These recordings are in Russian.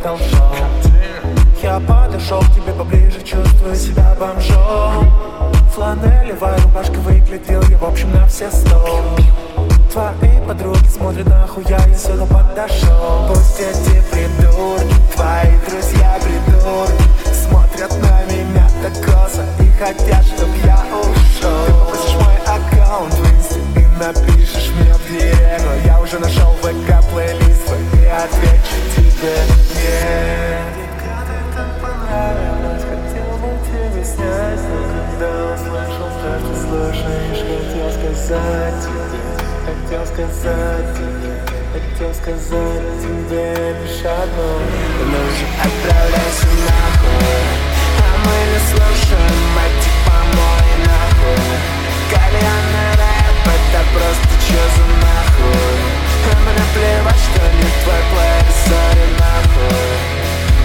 должок. Я подошел к тебе поближе, чувствую себя бомжом. Фланелевая рубашка, выглядел я в общем на все 100. Твои подруги смотрят нахуй, я сюда подошел. Пусть эти придурки, твои друзья придурки, смотрят на меня так косо и хотят, чтоб я ушел. Ты попросишь мой аккаунт в инсте и напишешь мне в директ, но я уже нашел ВК-плейлист и отвечу тебе нет. Детка, ты так понравилась, хотел бы тебе снять, но когда услышал то, что слушаешь, хотел сказать тебе. Хотел сказать тебе лишь одно: ну же отправляйся нахуй, а мы не слушаем эти помои нахуй. Кальянный рэп, это просто чё за нахуй? А мне плевать, что не твой плеер, сори нахуй.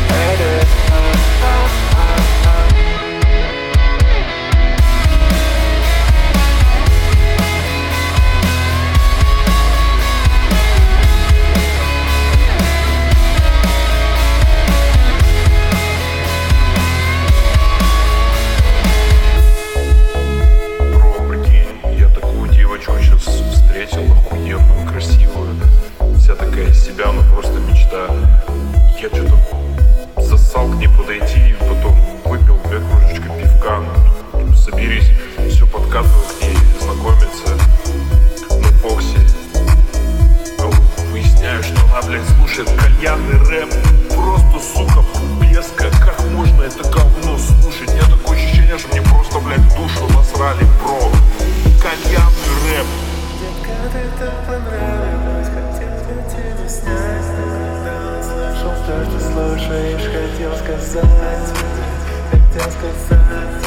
Встретил охуенную, красивую, вся такая из себя, ну просто мечта. Я что-то зассал к ней подойти, и потом выпил 2 кружечки пивка. Ну, соберись, все подкатываю к ней, знакомиться на Фоксе. Выясняю, что она, блядь, слушает кальянный рэп. Просто, сука, песка. Как можно это говно слушать? У меня такое ощущение, что мне просто, блядь, в душу насрали, бро. Кальянный рэп. Детка, ты так понравилась, хотел бы тебе снять, но когда услышал то, что слушаешь, хотел сказать тебе, хотел сказать.